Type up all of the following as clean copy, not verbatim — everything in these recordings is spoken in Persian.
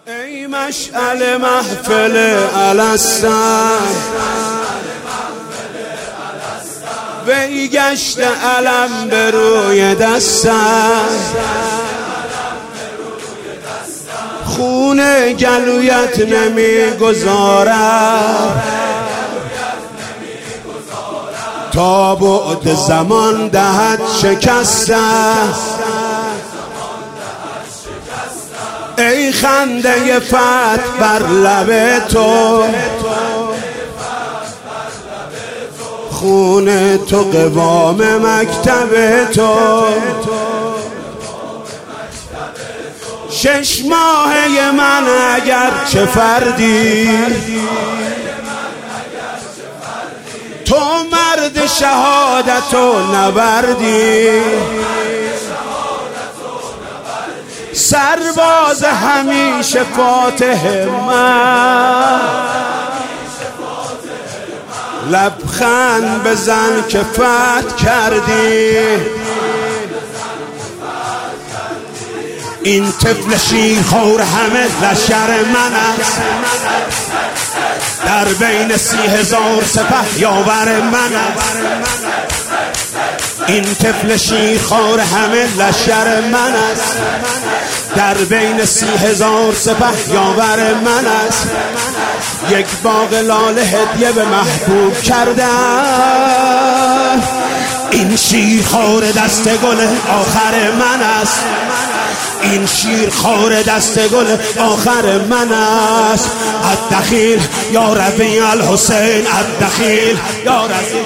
ای مشعل محفل الستر، وی گشت علم به روی دستم، خون گلویت نمیگذارد تا بعد زمان دهد شکستم. ای خنده فتح بر لب تو، خون تو قوام مکتب تو، 6 ماهه من اگر چه فردی، تو مرد شهادت و نبردی، سرباز همیشه فاتح من، لبخند بزن که فتح کردی. این طفل شیرخوار همه لشکر من است، در بین 30,000 سپه یاور من است. این طفل شیرخوار همه لشکر من است، در بین 30,000 سپه یاور من است. یک باغ لاله هدیه به محبوب کردم، این شیرخوار دست گل آخر من است. این شیرخوار دست گل آخر من است. الدخیل یا ربیع الحسین، الدخیل یا ربیع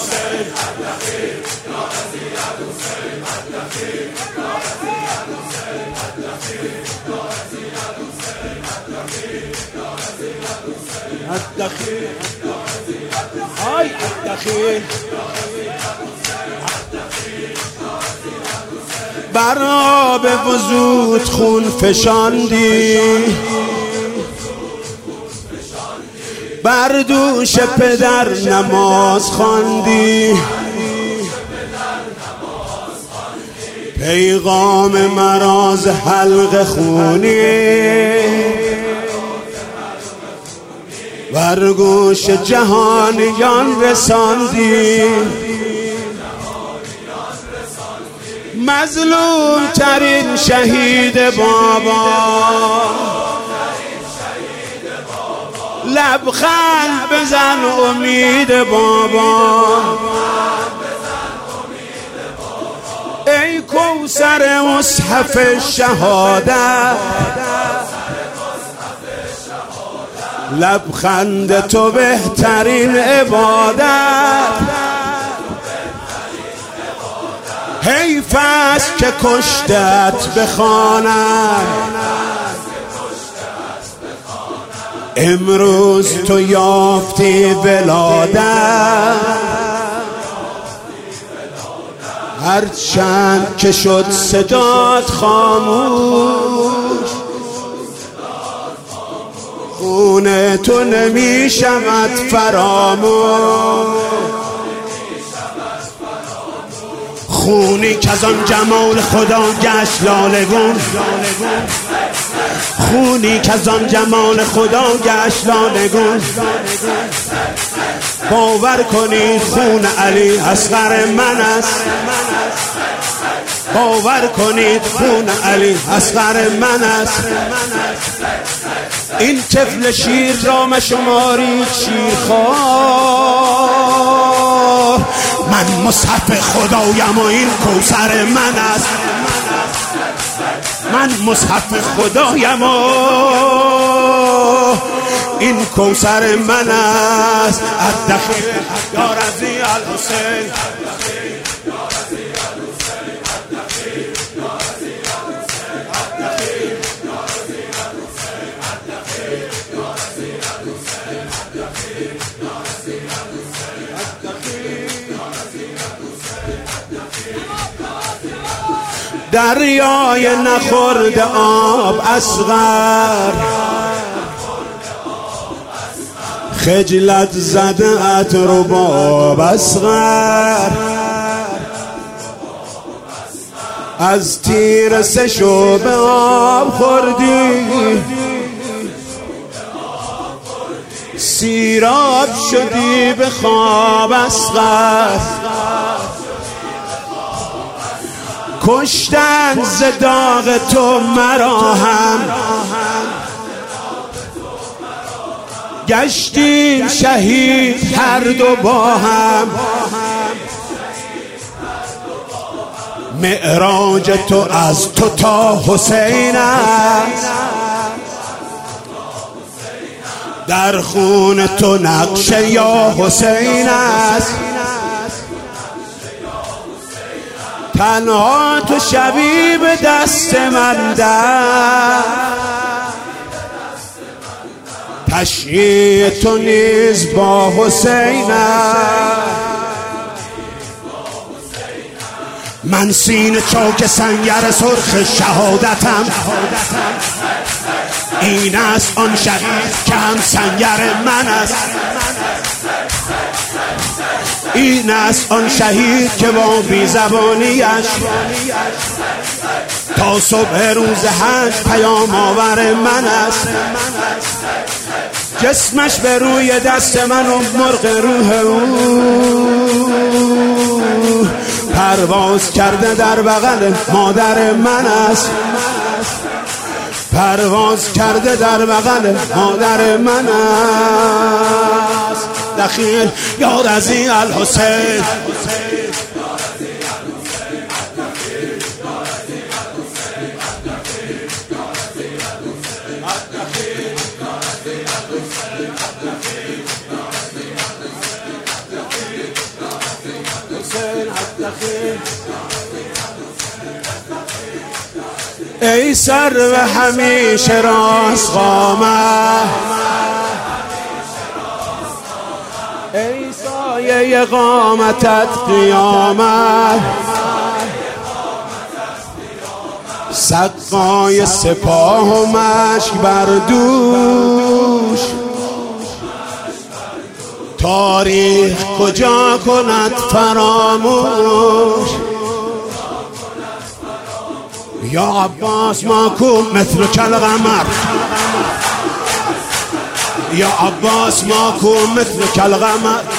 الدخیل، آی الدخیل. بر آب وجود خون فشاندی، بر دوش پدر نماز خواندی، پیغام مراز حلق خونی، بر گوش جهانیان رساندی. مظلوم ترین شهید بابا، لبخند بزن امید بابا. ای کوثر مصحف شهادت، لبخند تو بهترین عبادت. حیف است که کشتت بخوانم، امروز تو یافتی ولادت. هرچند که شد صدات خاموش، خون تو نمی شود فراموش. خونی که از آن جمال خدا گشت لالگون، خونی که از آن جمال خدا گشت لالگون. باور کنید خون علی اصغر من است، باور کنید خون علی اصغر من است. این طفل شیر را مشمارید شیرخوار، من مصحف خدایم و این کوثر من است. من مصحف خدایم و این کوثر من است. الدخیل یا رضی الحسین، دریای نخورد آب اصغر، خجلت زده ات رباب اصغر. از تیر 3 شعبه آب خوردی، سیراب شدی به خواب اصغر، کشتن ز داغ تو مرا هم، گشتیم شهید هر دو با هم. معراج تو از تو تا حسین است، در خون تو نقش یا حسین است. تنها تو شبی به دست من در، تشییع تو نیز با حسین است. من سینه چاک سنگر سرخ شهادتم، این است آن شهید که هم سنگر من است. این است آن شهید که با بیزبانیش تا صبح روز حج پیام آور من است. جسمش به روی دست من و مرغ روح او پرواز کرده در بغل مادر من است. پرواز کرده در بغل مادر من است. دخیل یا رضی الحسین، ای سر و همیشه راست قامت، ای سایه قامتت قیامت. سقای سپاه و مشک بر دوش، تاریخ کجا کند فراموش. یا عباس ماکو مثل کالقمر، یا عباس ماکو مثل کالقمر.